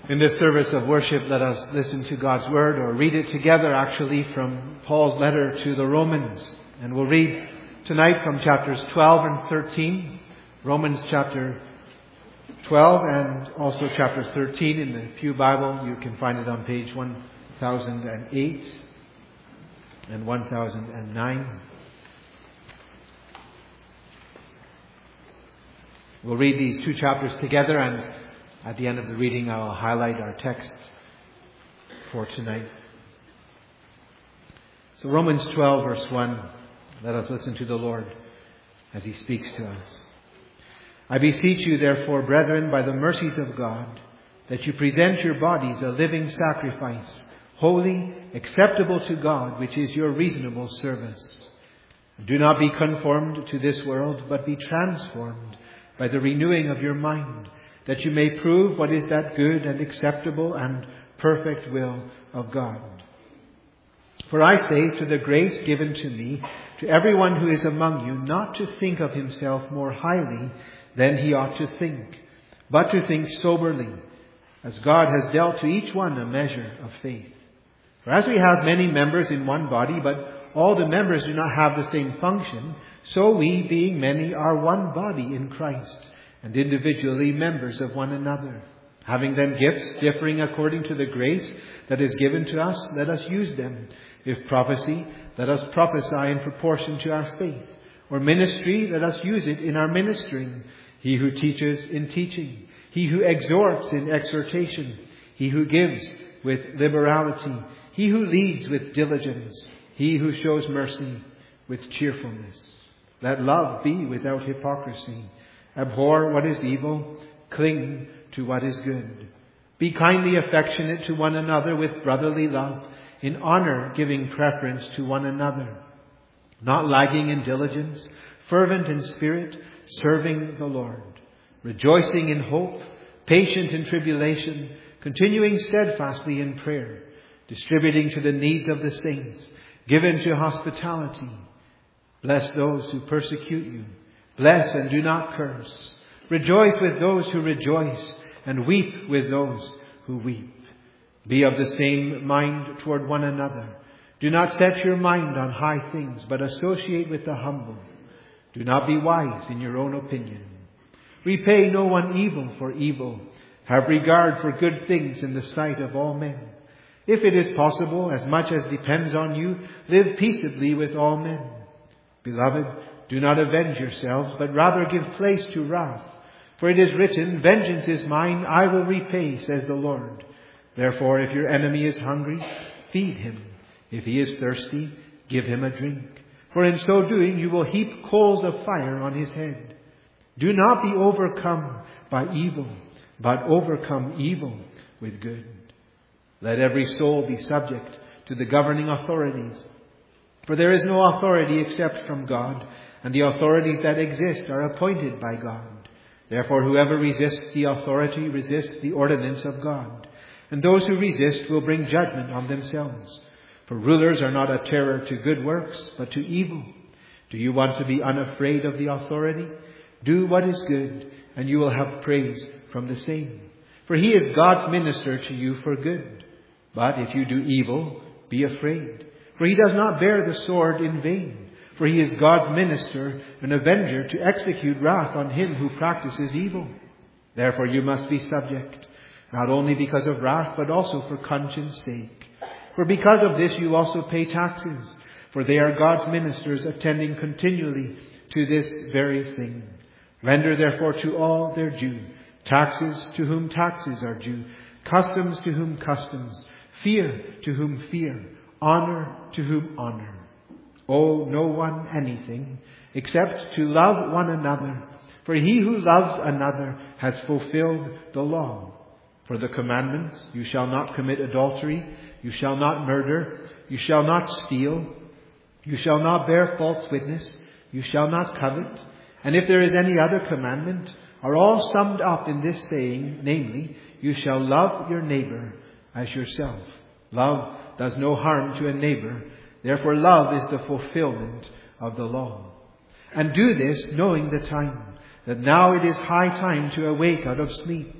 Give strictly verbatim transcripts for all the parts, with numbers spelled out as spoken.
In this service of worship, let us listen to God's Word, or read it together actually from Paul's letter to the Romans. And we'll read tonight from chapters twelve and thirteen. Romans chapter twelve and also chapter thirteen in the Pew Bible. You can find it on page one thousand eight and one thousand nine. We'll read these two chapters together, and at the end of the reading, I will highlight our text for tonight. So Romans twelve verse one, let us listen to the Lord as He speaks to us. I beseech you, therefore, brethren, by the mercies of God, that you present your bodies a living sacrifice, holy, acceptable to God, which is your reasonable service. Do not be conformed to this world, but be transformed by the renewing of your mind, that you may prove what is that good and acceptable and perfect will of God. For I say, to the grace given to me, to everyone who is among you, not to think of himself more highly than he ought to think, but to think soberly, as God has dealt to each one a measure of faith. For as we have many members in one body, but all the members do not have the same function, so we, being many, are one body in Christ, and individually members of one another. Having then gifts differing according to the grace that is given to us, let us use them. If prophecy, let us prophesy in proportion to our faith. Or ministry, let us use it in our ministering. He who teaches in teaching. He who exhorts in exhortation. He who gives with liberality. He who leads with diligence. He who shows mercy with cheerfulness. Let love be without hypocrisy. Abhor what is evil, cling to what is good. Be kindly affectionate to one another with brotherly love, in honor giving preference to one another. Not lagging in diligence, fervent in spirit, serving the Lord. Rejoicing in hope, patient in tribulation, continuing steadfastly in prayer. Distributing to the needs of the saints, given to hospitality. Bless those who persecute you. Bless and do not curse. Rejoice with those who rejoice, and weep with those who weep. Be of the same mind toward one another. Do not set your mind on high things, but associate with the humble. Do not be wise in your own opinion. Repay no one evil for evil. Have regard for good things in the sight of all men. If it is possible, as much as depends on you, live peaceably with all men. Beloved, do not avenge yourselves, but rather give place to wrath. For it is written, vengeance is mine, I will repay, says the Lord. Therefore, if your enemy is hungry, feed him. If he is thirsty, give him a drink. For in so doing, you will heap coals of fire on his head. Do not be overcome by evil, but overcome evil with good. Let every soul be subject to the governing authorities. For there is no authority except from God, and the authorities that exist are appointed by God. Therefore, whoever resists the authority resists the ordinance of God. And those who resist will bring judgment on themselves. For rulers are not a terror to good works, but to evil. Do you want to be unafraid of the authority? Do what is good, and you will have praise from the same. For he is God's minister to you for good. But if you do evil, be afraid. For he does not bear the sword in vain. For he is God's minister, an avenger, to execute wrath on him who practices evil. Therefore you must be subject, not only because of wrath, but also for conscience sake. For because of this you also pay taxes, for they are God's ministers, attending continually to this very thing. Render therefore to all their due, taxes to whom taxes are due, customs to whom customs, fear to whom fear, honor to whom honor. Owe no one anything except to love one another, for he who loves another has fulfilled the law. For the commandments, you shall not commit adultery, you shall not murder, you shall not steal, you shall not bear false witness, you shall not covet, and if there is any other commandment, are all summed up in this saying, namely, you shall love your neighbor as yourself. Love does no harm to a neighbor. Therefore love is the fulfillment of the law. And do this knowing the time, that now it is high time to awake out of sleep.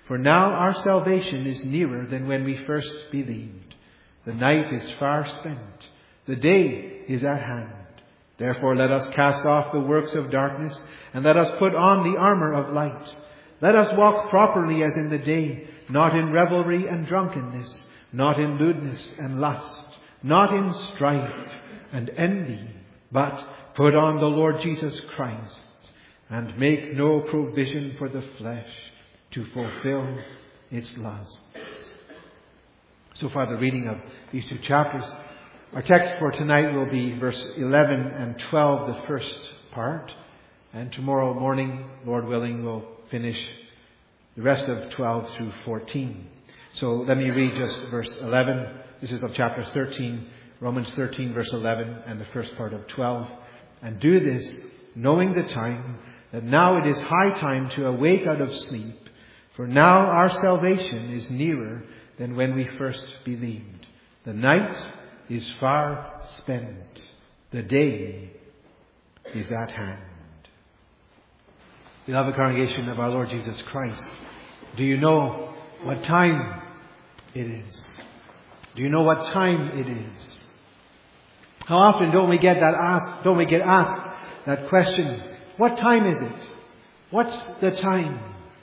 For now our salvation is nearer than when we first believed. The night is far spent. The day is at hand. Therefore let us cast off the works of darkness, and let us put on the armor of light. Let us walk properly as in the day, not in revelry and drunkenness, not in lewdness and lust, not in strife and envy, but put on the Lord Jesus Christ, and make no provision for the flesh to fulfill its lusts. So far the reading of these two chapters. Our text for tonight will be verse eleven and twelve, the first part. And tomorrow morning, Lord willing, we'll finish the rest of twelve through fourteen. So let me read just verse eleven. This is of chapter thirteen, Romans thirteen, verse eleven, and the first part of twelve. And do this, knowing the time, that now it is high time to awake out of sleep. For now our salvation is nearer than when we first believed. The night is far spent. The day is at hand. Beloved congregation of our Lord Jesus Christ, do you know what time it is? Do you know what time it is? How often don't we get that asked, don't we get asked that question, what time is it? What's the time?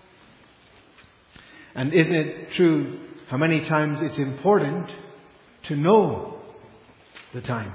And isn't it true how many times it's important to know the time?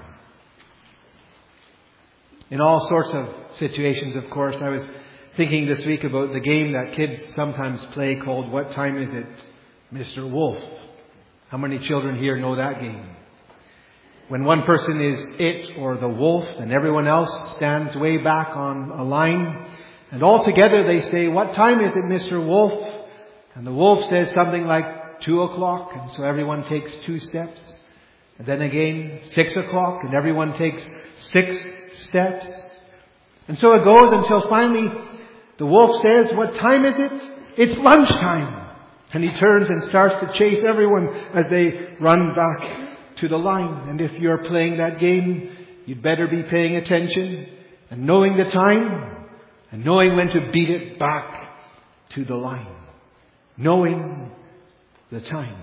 In all sorts of situations, of course. I was thinking this week about the game that kids sometimes play called What Time Is It, Mister Wolf? How many children here know that game? When one person is it or the wolf and everyone else stands way back on a line, and all together they say, what time is it, Mister Wolf? And the wolf says something like two o'clock, and so everyone takes two steps. And then again, six o'clock, and everyone takes six steps. And so it goes until finally the wolf says, what time is it? It's lunchtime. And he turns and starts to chase everyone as they run back to the line. And if you're playing that game, you'd better be paying attention and knowing the time and knowing when to beat it back to the line. Knowing the time.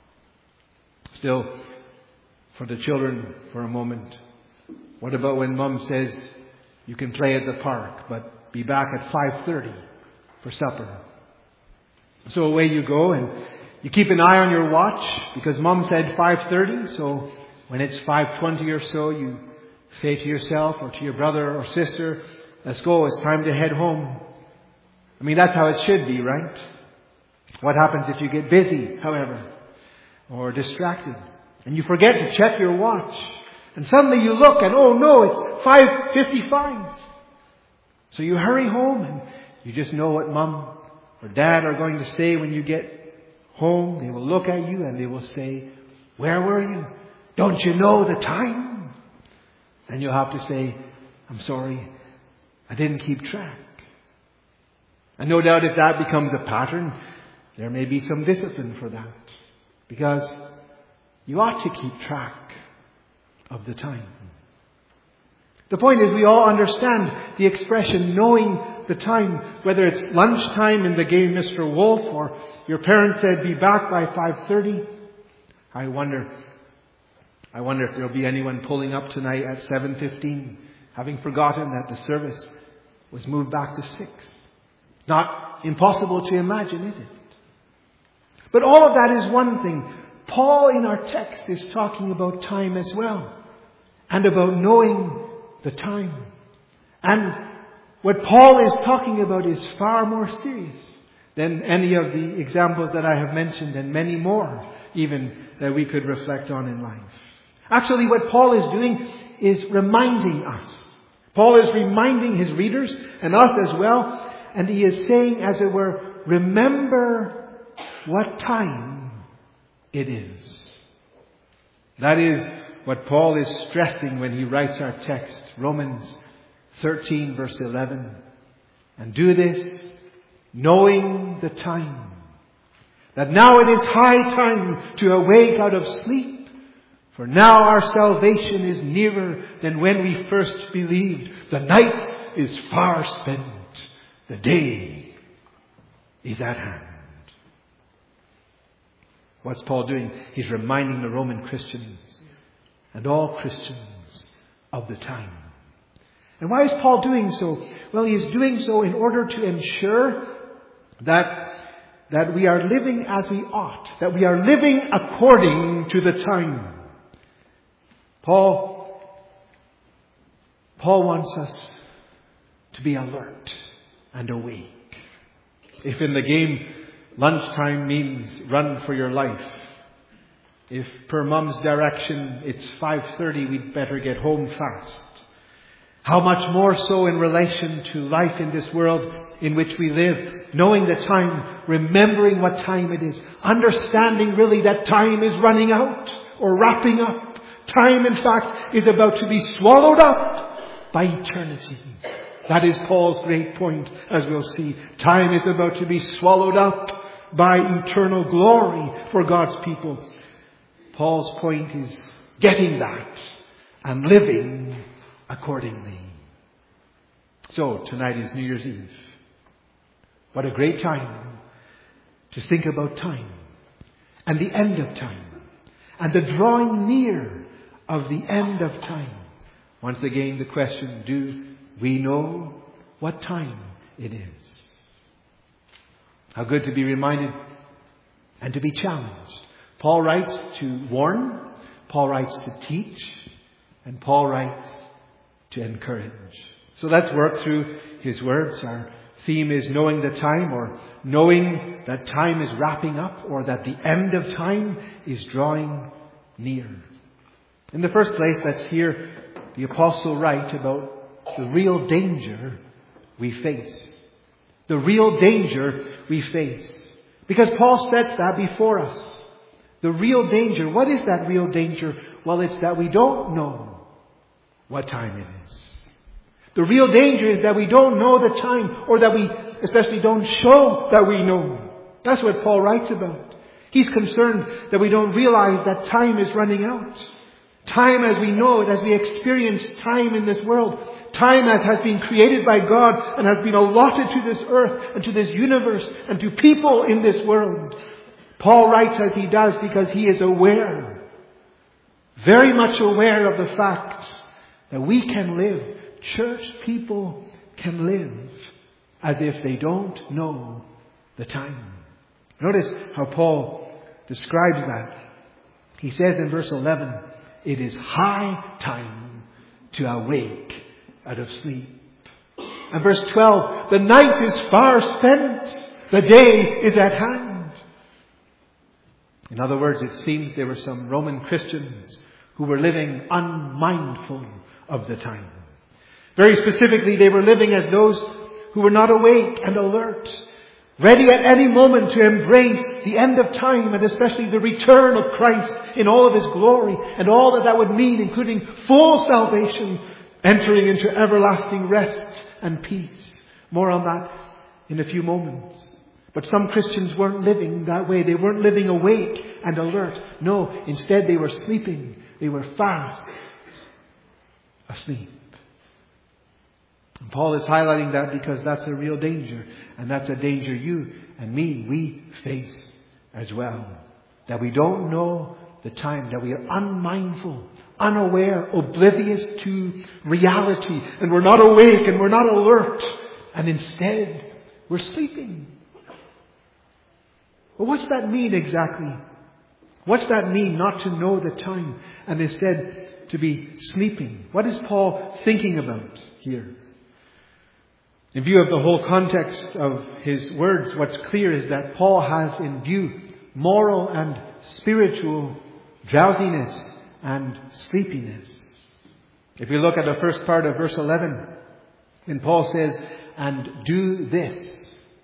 Still, for the children for a moment, what about when Mom says you can play at the park, but be back at five thirty for supper? So away you go, and you keep an eye on your watch because Mom said five thirty. So when it's five twenty or so, you say to yourself or to your brother or sister, let's go, it's time to head home. I mean, that's how it should be, right? What happens if you get busy, however, or distracted, and you forget to check your watch, and suddenly you look and, oh no, it's five fifty-five. So you hurry home, and you just know what Mom or Dad are going to say when you get home. They will look at you and they will say, where were you? Don't you know the time? And you'll have to say, I'm sorry, I didn't keep track. And no doubt if that becomes a pattern, there may be some discipline for that. Because you ought to keep track of the time. The point is, we all understand the expression knowing the time, whether it's lunchtime in the game Mister Wolf, or your parents said be back by five thirty. I wonder, I wonder if there'll be anyone pulling up tonight at seven fifteen, having forgotten that the service was moved back to six. Not impossible to imagine, is it? But all of that is one thing. Paul in our text is talking about time as well, and about knowing the time. And what Paul is talking about is far more serious than any of the examples that I have mentioned, and many more even that we could reflect on in life. Actually, what Paul is doing is reminding us. Paul is reminding his readers and us as well, and he is saying, as it were, remember what time it is. That is what Paul is stressing when he writes our text, Romans thirteen verse eleven. And do this, knowing the time, that now it is high time to awake out of sleep, for now our salvation is nearer than when we first believed. The night is far spent, the day is at hand. What's Paul doing? He's reminding the Roman Christians and all Christians of the time. And why is Paul doing so? Well, he is doing so in order to ensure that, that we are living as we ought, that we are living according to the time. Paul, Paul wants us to be alert and awake. If in the game lunchtime means run for your life, if per mum's direction it's five thirty, we'd better get home fast. How much more so in relation to life in this world in which we live, knowing the time, remembering what time it is, understanding really that time is running out or wrapping up. Time, in fact, is about to be swallowed up by eternity. That is Paul's great point, as we'll see. Time is about to be swallowed up by eternal glory for God's people. Paul's point is getting that and living accordingly. So, tonight is New Year's Eve. What a great time to think about time and the end of time and the drawing near of the end of time. Once again, the question, do we know what time it is? How good to be reminded and to be challenged. Paul writes to warn, Paul writes to teach, and Paul writes to encourage. So let's work through his words. Our theme is knowing the time, or knowing that time is wrapping up, or that the end of time is drawing near. In the first place, let's hear the apostle write about the real danger we face. The real danger we face. Because Paul sets that before us. The real danger. What is that real danger? Well, it's that we don't know what time it is. The real danger is that we don't know the time, or that we especially don't show that we know. That's what Paul writes about. He's concerned that we don't realize that time is running out. Time as we know it, as we experience time in this world. Time as has been created by God and has been allotted to this earth and to this universe and to people in this world. Paul writes as he does because he is aware, very much aware of the fact that we can live, church people can live as if they don't know the time. Notice how Paul describes that. He says in verse eleven, it is high time to awake out of sleep. And verse twelve, the night is far spent, the day is at hand. In other words, it seems there were some Roman Christians who were living unmindful of the time. Very specifically, they were living as those who were not awake and alert, ready at any moment to embrace the end of time, and especially the return of Christ in all of His glory and all that that would mean, including full salvation, entering into everlasting rest and peace. More on that in a few moments. But some Christians weren't living that way. They weren't living awake and alert. No, instead they were sleeping. They were fast asleep. And Paul is highlighting that because that's a real danger. And that's a danger you and me, we face as well. That we don't know the time. That we are unmindful, unaware, oblivious to reality. And we're not awake and we're not alert. And instead, we're sleeping. Well, what's that mean exactly? What's that mean, not to know the time and instead to be sleeping? What is Paul thinking about here? In view of the whole context of his words, what's clear is that Paul has in view moral and spiritual drowsiness and sleepiness. If we look at the first part of verse eleven, when Paul says, and do this,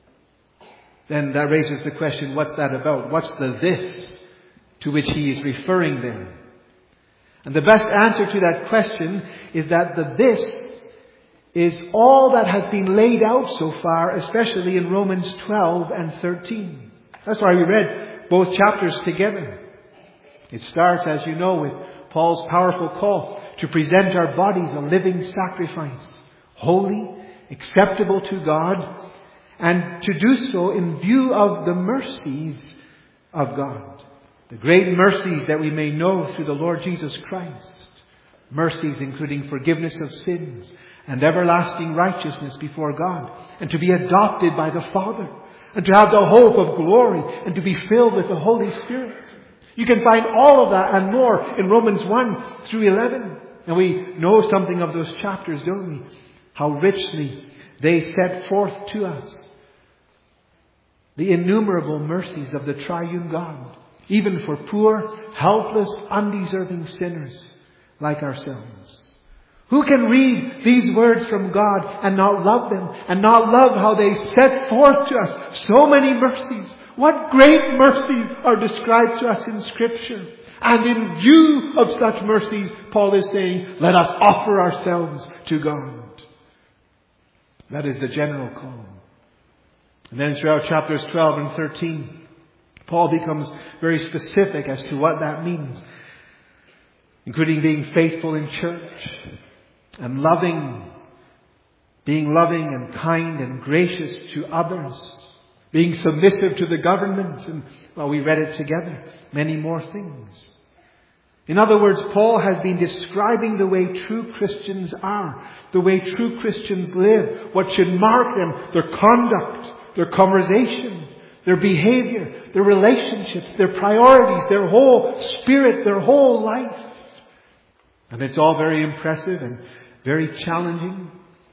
then that raises the question, what's that about? What's the this to which he is referring there? And the best answer to that question is that the this is all that has been laid out so far, especially in Romans twelve and thirteen. That's why we read both chapters together. It starts, as you know, with Paul's powerful call to present our bodies a living sacrifice, holy, acceptable to God, and to do so in view of the mercies of God. The great mercies that we may know through the Lord Jesus Christ. Mercies including forgiveness of sins and everlasting righteousness before God. And to be adopted by the Father. And to have the hope of glory. And to be filled with the Holy Spirit. You can find all of that and more in Romans one through eleven. And we know something of those chapters, don't we? How richly they set forth to us the innumerable mercies of the triune God. Even for poor, helpless, undeserving sinners like ourselves. Who can read these words from God and not love them? And not love how they set forth to us so many mercies. What great mercies are described to us in Scripture. And in view of such mercies, Paul is saying, let us offer ourselves to God. That is the general call. And then throughout chapters twelve and thirteen, Paul becomes very specific as to what that means. Including being faithful in church and loving, being loving and kind and gracious to others. Being submissive to the government. And, well, we read it together. Many more things. In other words, Paul has been describing the way true Christians are. The way true Christians live. What should mark them. Their conduct. Their conversation. Their behavior. Their relationships. Their priorities. Their whole spirit. Their whole life. And it's all very impressive and very challenging.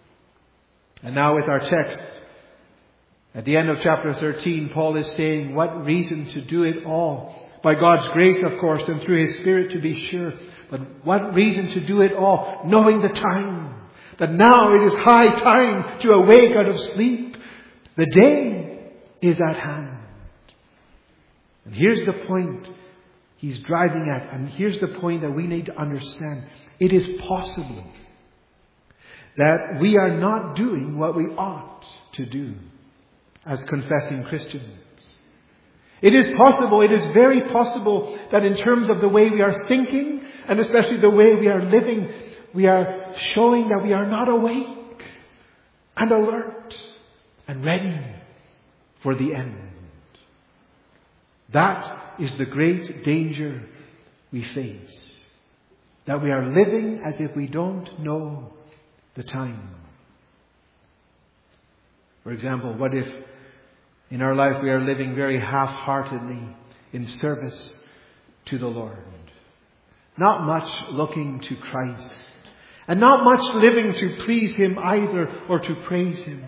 And now with our text. At the end of chapter thirteen, Paul is saying what reason to do it all. By God's grace, of course, and through His Spirit to be sure. But what reason to do it all? Knowing the time. That now it is high time to awake out of sleep. The day is at hand. And here's the point he's driving at. And here's the point that we need to understand. It is possible that we are not doing what we ought to do as confessing Christians. It is possible, it is very possible that in terms of the way we are thinking and especially the way we are living, we are showing that we are not awake and alert and ready for the end. That is the great danger we face. That we are living as if we don't know the time. For example, what if in our life we are living very half-heartedly in service to the Lord? Not much looking to Christ. And not much living to please Him either or to praise Him.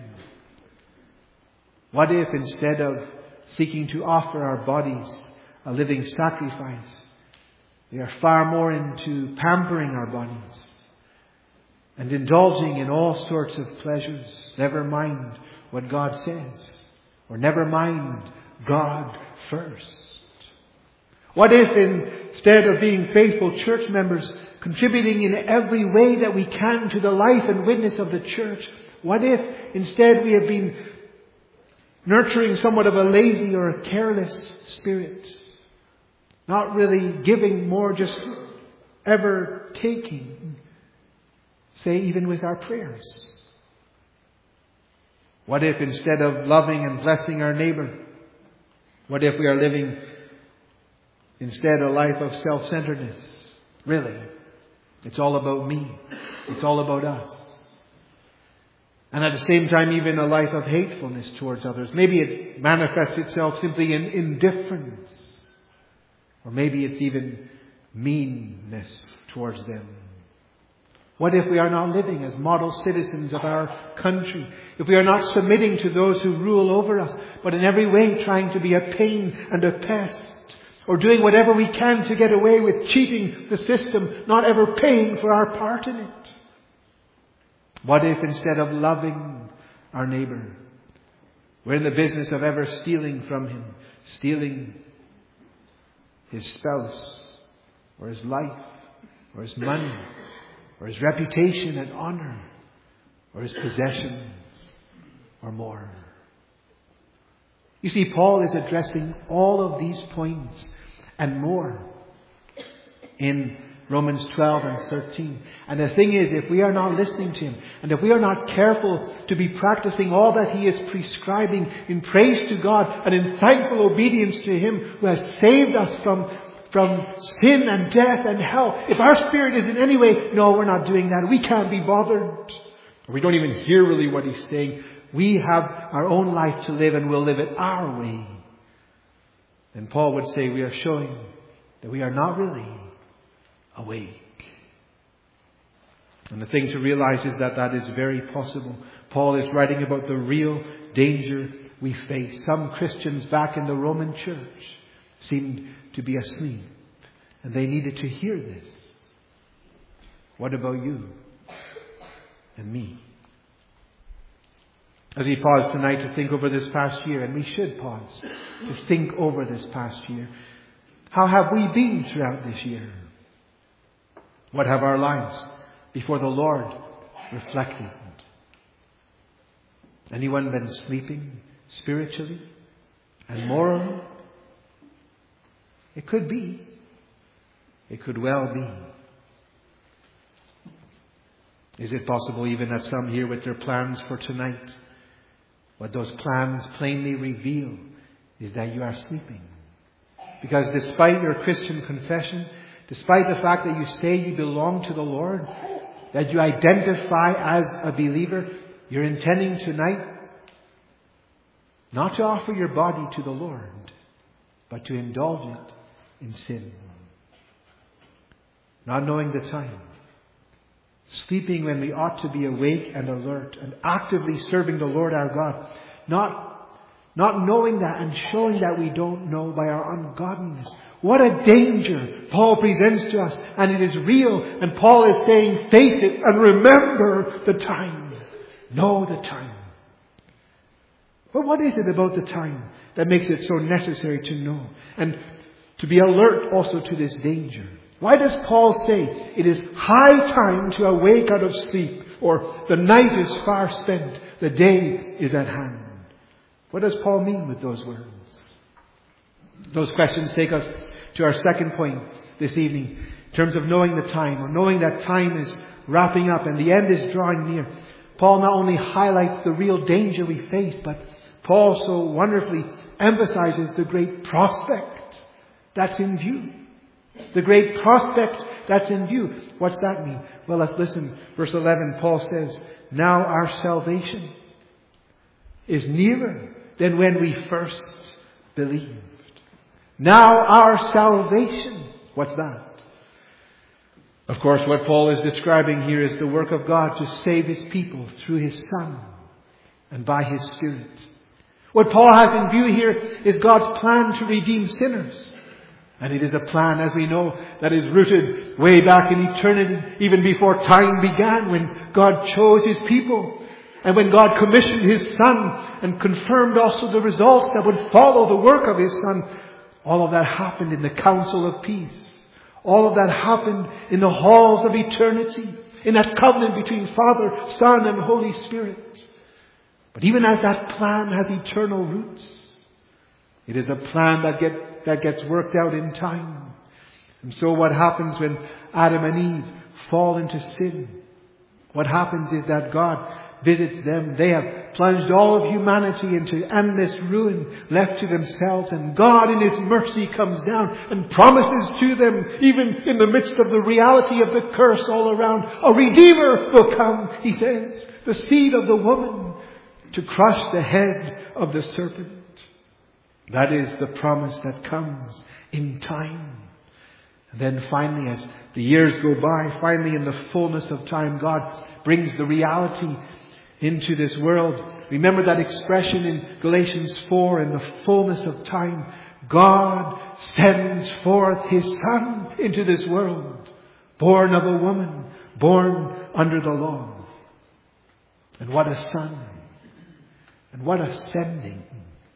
What if instead of seeking to offer our bodies a living sacrifice, we are far more into pampering our bodies and indulging in all sorts of pleasures, never mind what God says. Or never mind God first. What if instead of being faithful church members, contributing in every way that we can to the life and witness of the church, what if instead we have been nurturing somewhat of a lazy or a careless spirit? Not really giving, more just ever taking, say even with our prayers. What if instead of loving and blessing our neighbor, what if we are living instead a life of self-centeredness? Really, it's all about me. It's all about us. And at the same time, even a life of hatefulness towards others. Maybe it manifests itself simply in indifference. Or maybe it's even meanness towards them. What if we are not living as model citizens of our country? If we are not submitting to those who rule over us, but in every way trying to be a pain and a pest, or doing whatever we can to get away with cheating the system, not ever paying for our part in it? What if instead of loving our neighbor, we're in the business of ever stealing from him, stealing his spouse, or his life, or his money, or his reputation and honor, or his possessions, or more. You see, Paul is addressing all of these points and more in Romans twelve and thirteen. And the thing is, if we are not listening to Him, and if we are not careful to be practicing all that He is prescribing in praise to God and in thankful obedience to Him who has saved us from, from sin and death and hell, if our spirit is in any way, no, we're not doing that, we can't be bothered, we don't even hear really what He's saying, we have our own life to live and we'll live it our way, then Paul would say we are showing that we are not really awake. And the thing to realize is that that is very possible. Paul is writing about the real danger we face. Some Christians back in the Roman church seemed to be asleep, and they needed to hear this. What about you and me? As we pause tonight to think over this past year, and we should pause to think over this past year, how have we been throughout this year? What have our lives before the Lord reflected? Anyone been sleeping spiritually and morally? It could be. It could well be. Is it possible even that some here with their plans for tonight, what those plans plainly reveal is that you are sleeping? Because despite your Christian confession, despite the fact that you say you belong to the Lord, that you identify as a believer, you're intending tonight not to offer your body to the Lord, but to indulge it in sin. Not knowing the time. Sleeping when we ought to be awake and alert and actively serving the Lord our God. Not Not knowing that and showing that we don't know by our ungodliness. What a danger Paul presents to us. And it is real. And Paul is saying, face it and remember the time. Know the time. But what is it about the time that makes it so necessary to know? And to be alert also to this danger. Why does Paul say it is high time to awake out of sleep? Or the night is far spent, the day is at hand. What does Paul mean with those words? Those questions take us to our second point this evening in terms of knowing the time, or knowing that time is wrapping up and the end is drawing near. Paul not only highlights the real danger we face, but Paul so wonderfully emphasizes the great prospect that's in view. The great prospect that's in view. What's that mean? Well, let's listen. Verse eleven, Paul says, now our salvation is nearer than when we first believed. Now our salvation. What's that? Of course, what Paul is describing here is the work of God to save His people through His Son and by His Spirit. What Paul has in view here is God's plan to redeem sinners. And it is a plan, as we know, that is rooted way back in eternity, even before time began, when God chose His people. And when God commissioned His Son and confirmed also the results that would follow the work of His Son, all of that happened in the council of peace. All of that happened in the halls of eternity, in that covenant between Father, Son, and Holy Spirit. But even as that plan has eternal roots, it is a plan that get, that gets worked out in time. And so what happens when Adam and Eve fall into sin? What happens is that God visits them. They have plunged all of humanity into endless ruin, left to themselves. And God in His mercy comes down and promises to them, even in the midst of the reality of the curse all around, a Redeemer will come, He says, the seed of the woman, to crush the head of the serpent. That is the promise that comes in time. And then finally, as the years go by, finally in the fullness of time, God brings the reality into this world. Remember that expression in Galatians four, in the fullness of time, God sends forth His Son into this world, born of a woman, born under the law. And what a Son. And what a sending.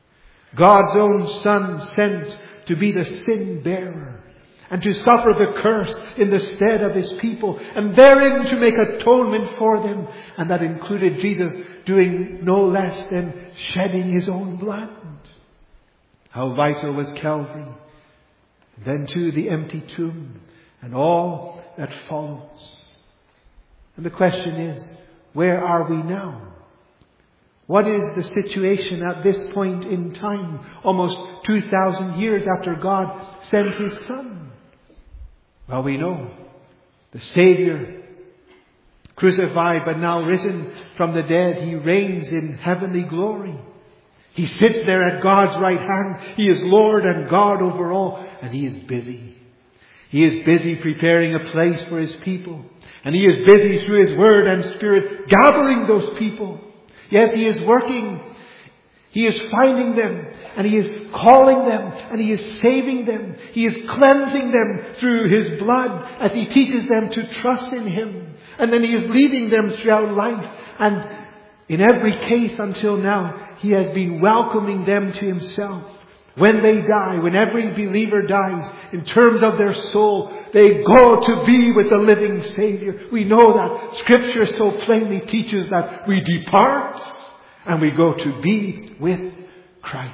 God's own Son sent to be the sin bearer and to suffer the curse in the stead of His people, and therein to make atonement for them. And that included Jesus doing no less than shedding His own blood. How vital was Calvary. Then too the empty tomb and all that follows. And the question is, where are we now? What is the situation at this point in time, almost two thousand years after God sent His Son? Well, we know the Savior, crucified but now risen from the dead, He reigns in heavenly glory. He sits there at God's right hand. He is Lord and God over all, and He is busy. He is busy preparing a place for His people. And He is busy through His Word and Spirit gathering those people. Yes, He is working. He is finding them, and He is calling them, and He is saving them. He is cleansing them through His blood as He teaches them to trust in Him. And then He is leading them throughout life. And in every case until now, He has been welcoming them to Himself. When they die, when every believer dies, in terms of their soul, they go to be with the living Savior. We know that. Scripture so plainly teaches that we depart and we go to be with Christ.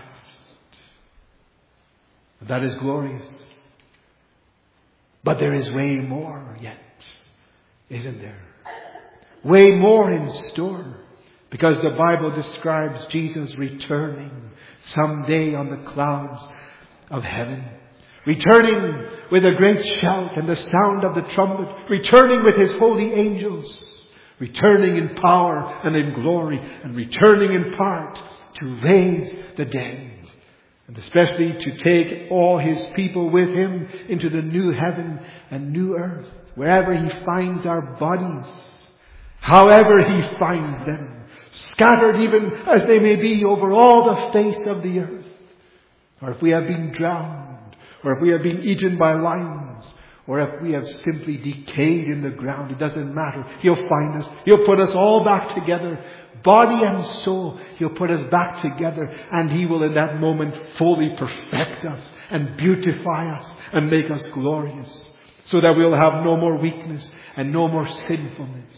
That is glorious. But there is way more yet, isn't there? Way more in store. Because the Bible describes Jesus returning someday on the clouds of heaven. Returning with a great shout and the sound of the trumpet. Returning with His holy angels. Returning in power and in glory. And returning in part to raise the dead. And especially to take all His people with Him into the new heaven and new earth. Wherever He finds our bodies. However He finds them. Scattered even as they may be over all the face of the earth. Or if we have been drowned. Or if we have been eaten by lions. Or if we have simply decayed in the ground. It doesn't matter. He'll find us. He'll put us all back together. Body and soul. He'll put us back together. And He will in that moment fully perfect us. And beautify us. And make us glorious. So that we'll have no more weakness. And no more sinfulness.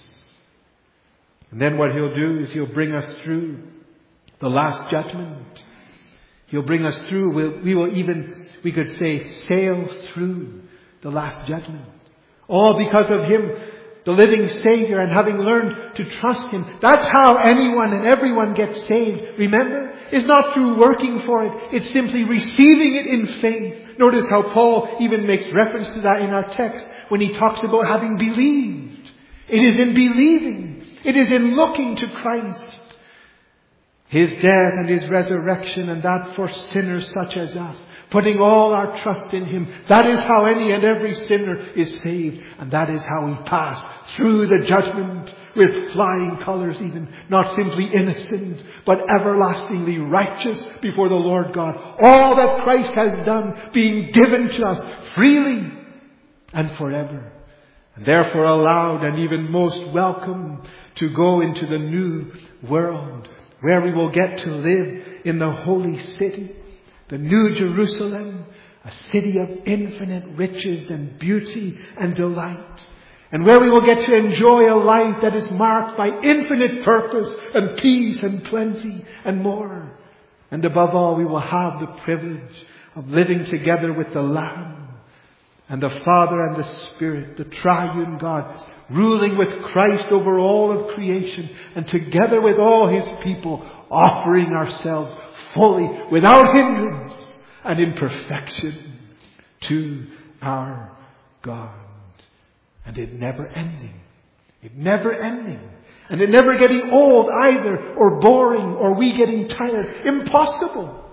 And then what He'll do is He'll bring us through the last judgment. He'll bring us through. We'll, we will even, we could say, sail through the last judgment. All because of Him, the living Savior, and having learned to trust Him. That's how anyone and everyone gets saved. Remember? It's not through working for it. It's simply receiving it in faith. Notice how Paul even makes reference to that in our text when he talks about having believed. It is in believing. It is in looking to Christ. His death and His resurrection, and that for sinners such as us. Putting all our trust in Him. That is how any and every sinner is saved. And that is how we pass through the judgment with flying colours even. Not simply innocent, but everlastingly righteous before the Lord God. All that Christ has done being given to us freely and forever. And therefore allowed and even most welcome to go into the new world where we will get to live in the holy city, the new Jerusalem, a city of infinite riches and beauty and delight, and where we will get to enjoy a life that is marked by infinite purpose and peace and plenty and more. And above all, we will have the privilege of living together with the Lamb and the Father and the Spirit, the triune God, ruling with Christ over all of creation, and together with all His people, offering ourselves fully, without hindrance, and in perfection to our God. And it never ending. It never ending. And it never getting old either, or boring, or we getting tired. Impossible.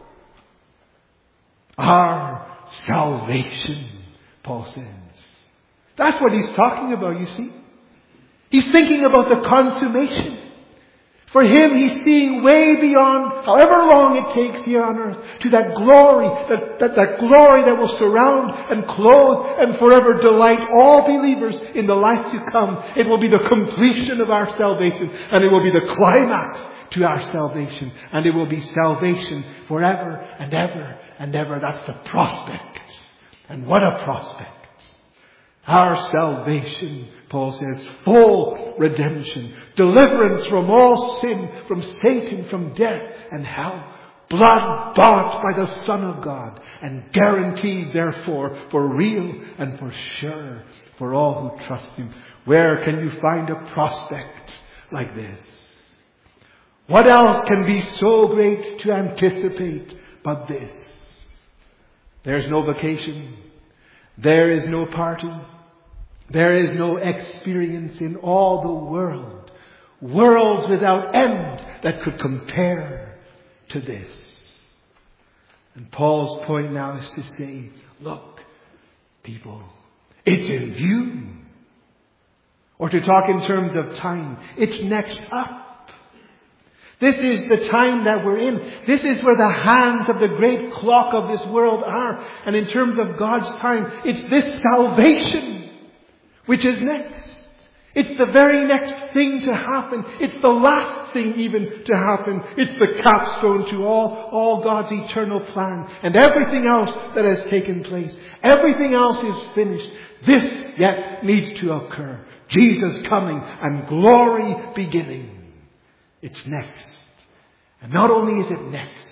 Our salvation, Paul says. That's what he's talking about, you see. He's thinking about the consummation. For him, he's seeing way beyond however long it takes here on earth to that glory, that, that, that glory that will surround and clothe and forever delight all believers in the life to come. It will be the completion of our salvation, and it will be the climax to our salvation, and it will be salvation forever and ever and ever. That's the prospect. And what a prospect. Our salvation, Paul says, full redemption, deliverance from all sin, from Satan, from death and hell, blood bought by the Son of God, and guaranteed, therefore, for real and for sure for all who trust Him. Where can you find a prospect like this? What else can be so great to anticipate but this? There's no vacation. There is no party. There is no experience in all the world, worlds without end, that could compare to this. And Paul's point now is to say, look, people, it's in view. Or to talk in terms of time, it's next up. This is the time that we're in. This is where the hands of the great clock of this world are. And in terms of God's time, it's this salvation which is next. It's the very next thing to happen. It's the last thing even to happen. It's the capstone to all, all God's eternal plan. And everything else that has taken place. Everything else is finished. This yet needs to occur. Jesus coming and glory beginning. It's next. And not only is it next,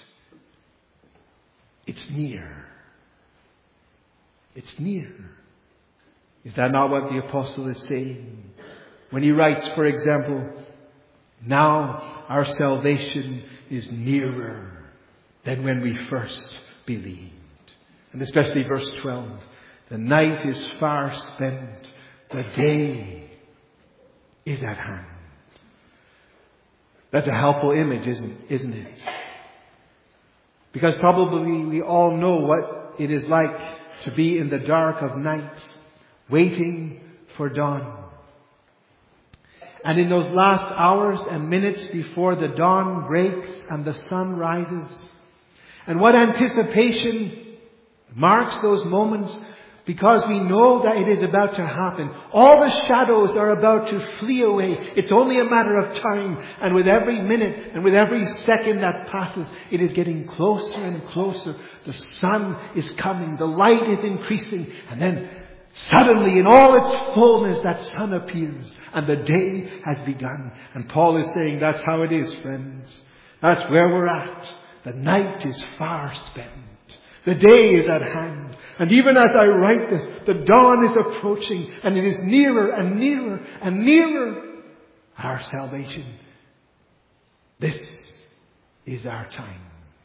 it's near. It's near. Is that not what the apostle is saying? When he writes, for example, now our salvation is nearer than when we first believed. And especially verse twelve. The night is far spent. The day is at hand. That's a helpful image, isn't, isn't it? Because probably we all know what it is like to be in the dark of night, waiting for dawn. And in those last hours and minutes before the dawn breaks and the sun rises, and what anticipation marks those moments, because we know that it is about to happen. All the shadows are about to flee away. It's only a matter of time. And with every minute and with every second that passes, it is getting closer and closer. The sun is coming. The light is increasing. And then suddenly, in all its fullness, that sun appears. And the day has begun. And Paul is saying that's how it is, friends. That's where we're at. The night is far spent. The day is at hand. And even as I write this, the dawn is approaching, and it is nearer and nearer and nearer. Our salvation. This is our time.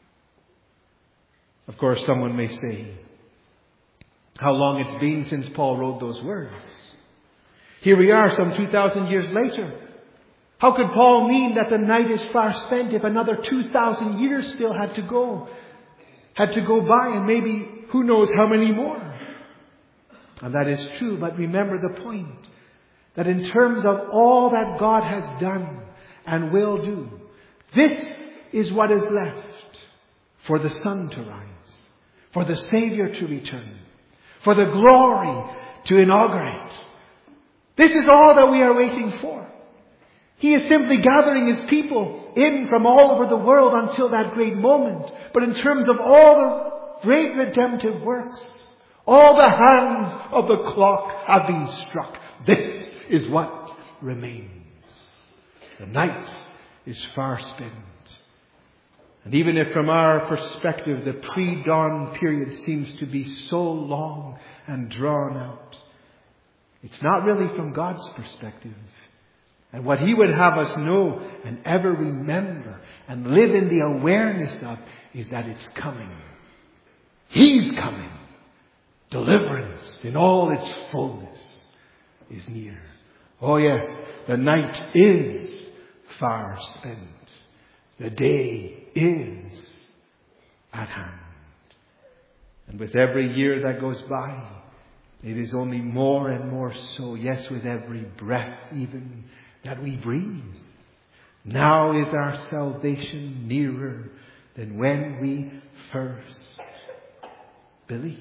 Of course, someone may say, how long it's been since Paul wrote those words. Here we are some two thousand years later. How could Paul mean that the night is far spent if another two thousand years still had to go? Had to go by, and maybe who knows how many more. And that is true, but remember the point. That in terms of all that God has done and will do, this is what is left for the sun to rise, for the Savior to return, for the glory to inaugurate. This is all that we are waiting for. He is simply gathering His people in from all over the world until that great moment. But in terms of all the great redemptive works, all the hands of the clock have been struck. This is what remains. The night is far spent. And even if from our perspective the pre-dawn period seems to be so long and drawn out, it's not really from God's perspective. And what He would have us know and ever remember and live in the awareness of is that it's coming. He's coming. Deliverance in all its fullness is near. Oh yes, the night is far spent. The day is at hand. And with every year that goes by, it is only more and more so, yes, with every breath even that we breathe. Now is our salvation nearer than when we first believed.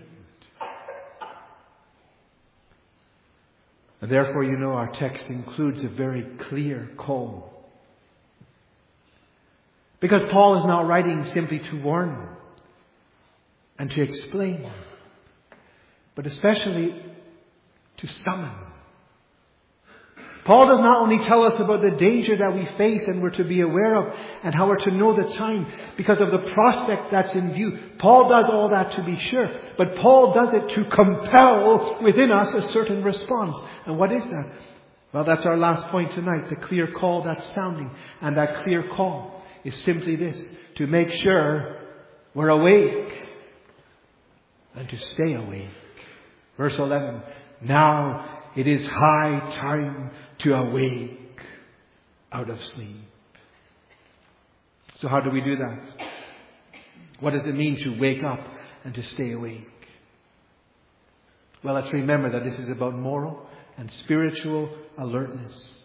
And therefore, you know, our text includes a very clear call. Because Paul is not writing simply to warn and to explain, but especially to summon. Paul does not only tell us about the danger that we face and we're to be aware of and how we're to know the time because of the prospect that's in view. Paul does all that to be sure. But Paul does it to compel within us a certain response. And what is that? Well, that's our last point tonight. The clear call that's sounding. And that clear call is simply this: to make sure we're awake and to stay awake. Verse eleven. Now it is high time to awake out of sleep. So how do we do that? What does it mean to wake up and to stay awake? Well, let's remember that this is about moral and spiritual alertness.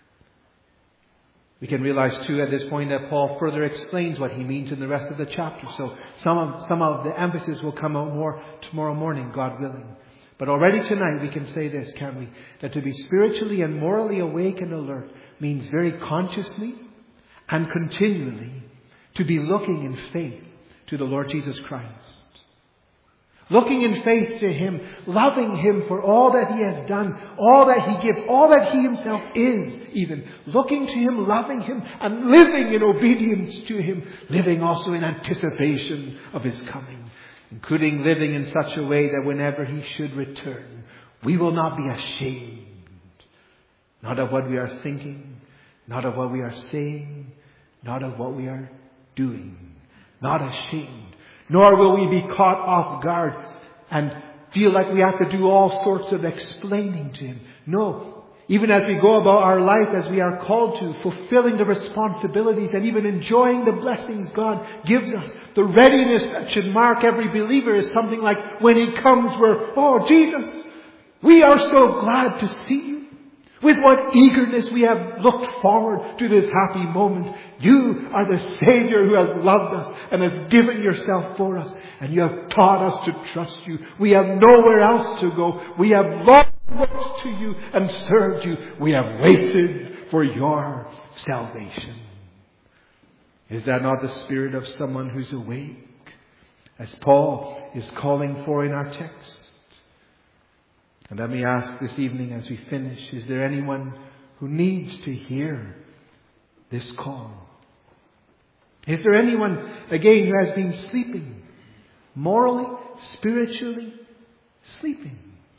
We can realize too at this point that Paul further explains what he means in the rest of the chapter. So some of, some of the emphasis will come out more tomorrow morning, God willing. But already tonight we can say this, can't we? That to be spiritually and morally awake and alert means very consciously and continually to be looking in faith to the Lord Jesus Christ. Looking in faith to Him, loving Him for all that He has done, all that He gives, all that He Himself is even. Looking to Him, loving Him, and living in obedience to Him. Living also in anticipation of His coming. Including living in such a way that whenever He should return, we will not be ashamed. Not of what we are thinking, not of what we are saying, not of what we are doing. Not ashamed. Nor will we be caught off guard and feel like we have to do all sorts of explaining to Him. No. Even as we go about our life as we are called to, fulfilling the responsibilities and even enjoying the blessings God gives us, the readiness that should mark every believer is something like when He comes we're, oh Jesus, we are so glad to see You. With what eagerness we have looked forward to this happy moment. You are the Savior who has loved us and has given Yourself for us. And You have taught us to trust You. We have nowhere else to go. We have long looked to You and served You. We have waited for Your salvation. Is that not the spirit of someone who's awake? As Paul is calling for in our text. And let me ask this evening as we finish, is there anyone who needs to hear this call? Is there anyone, again, who has been sleeping? Morally, spiritually, sleeping?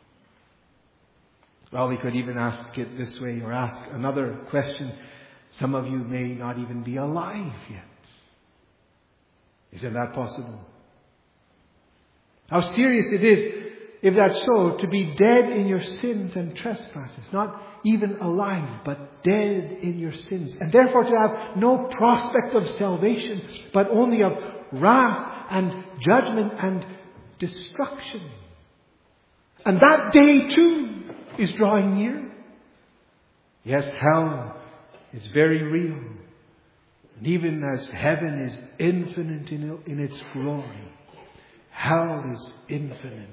Well, we could even ask it this way or ask another question. Some of you may not even be alive yet. Isn't that possible? How serious it is, if that's so, to be dead in your sins and trespasses, not even alive, but dead in your sins. And therefore to have no prospect of salvation, but only of wrath and judgment and destruction. And that day too is drawing near. Yes, hell is very real. And even as heaven is infinite in, in its glory, hell is infinite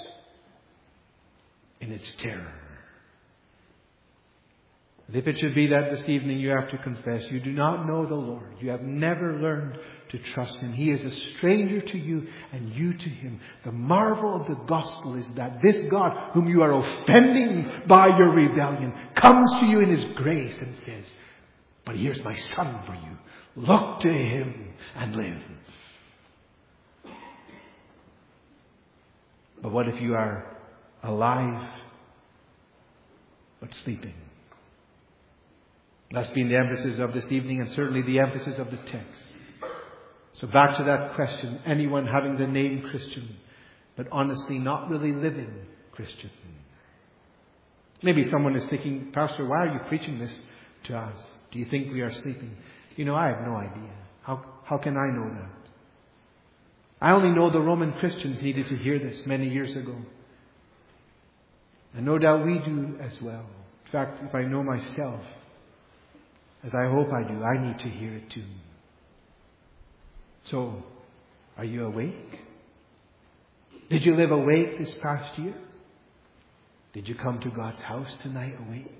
in its terror. And if it should be that this evening you have to confess you do not know the Lord, you have never learned to trust Him, He is a stranger to you and you to Him. The marvel of the gospel is that this God, whom you are offending by your rebellion, comes to you in His grace and says, but here's my Son for you. Look to Him and live. But what if you are alive but sleeping? That's been the emphasis of this evening and certainly the emphasis of the text. So back to that question. Anyone having the name Christian but honestly not really living Christian. Maybe someone is thinking, Pastor, why are you preaching this to us? Do you think we are sleeping? You know, I have no idea. How, how can I know that? I only know the Roman Christians needed to hear this many years ago. And no doubt we do as well. In fact, if I know myself, as I hope I do, I need to hear it too. So, are you awake? Did you live awake this past year? Did you come to God's house tonight awake?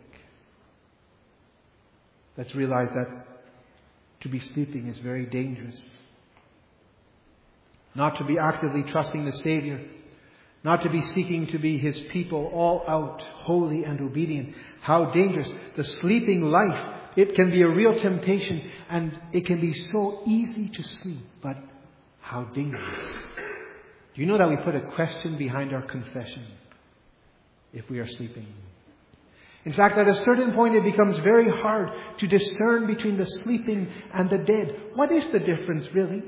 Let's realize that to be sleeping is very dangerous. Not to be actively trusting the Savior, not to be seeking to be His people all out, holy and obedient. How dangerous. The sleeping life, it can be a real temptation, and it can be so easy to sleep, but how dangerous. Do you know that we put a question behind our confession if we are sleeping? In fact, at a certain point it becomes very hard to discern between the sleeping and the dead. What is the difference really?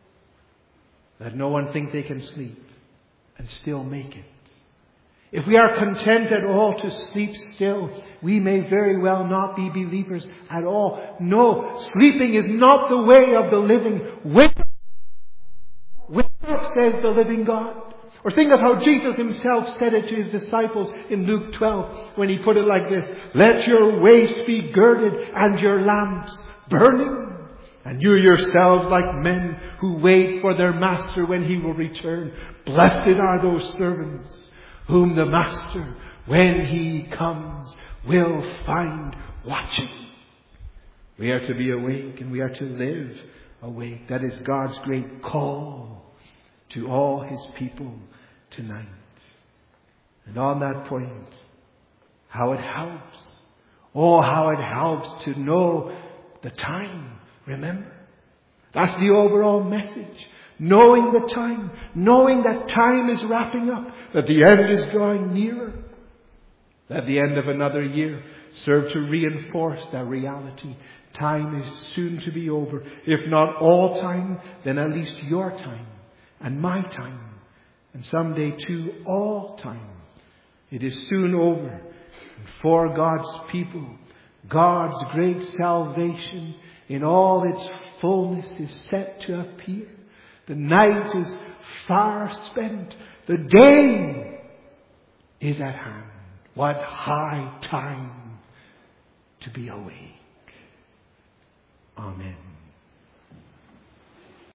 Let no one think they can sleep and still make it. If we are content at all to sleep still, we may very well not be believers at all. No, sleeping is not the way of the living. Wake up, wake up, says the living God. Or think of how Jesus Himself said it to His disciples in Luke twelve when He put it like this. Let your waist be girded and your lamps burning. And you yourselves like men who wait for their master when he will return. Blessed are those servants whom the master, when he comes, will find watching. We are to be awake and we are to live awake. That is God's great call to all His people tonight. And on that point, how it helps. Oh, how it helps to know the time. Remember? That's the overall message. Knowing the time. Knowing that time is wrapping up. That the end is drawing nearer. That the end of another year serve to reinforce that reality. Time is soon to be over. If not all time, then at least your time and my time. And someday too, all time. It is soon over. And for God's people, God's great salvation in all its fullness is set to appear. The night is far spent. The day is at hand. What high time to be awake. Amen.